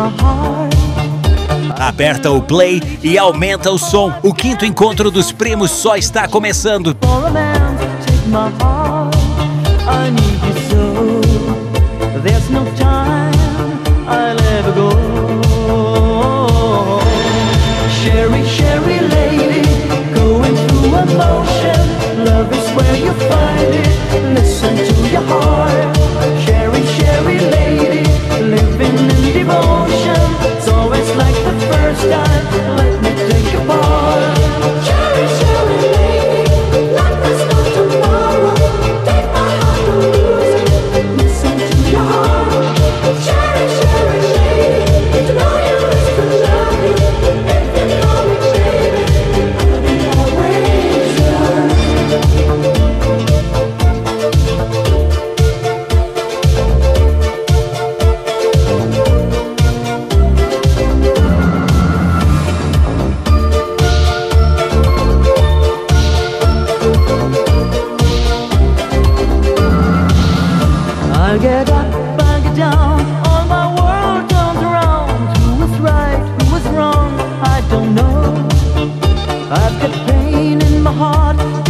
my heart. Aperta o play e aumenta o som. O quinto encontro dos primos só está começando. For a man to take my heart, I need you so. There's no time I'll ever go. Sherry, Sherry lady, going through emotion. Love is where you find it. Listen to your heart. Sherry, Sherry lady, living in devotion. It's always like the first time. Let me take a part. Sherry, Sherry lady, like there's no tomorrow. Take my heart and lose it. Listen to your heart. Sherry, Sherry lady, to know you is to love you. If you know me, baby, I'll be always yours. I get up, I get down, all my world turns around. Who was right, who was wrong, I don't know. I've got pain in my heart,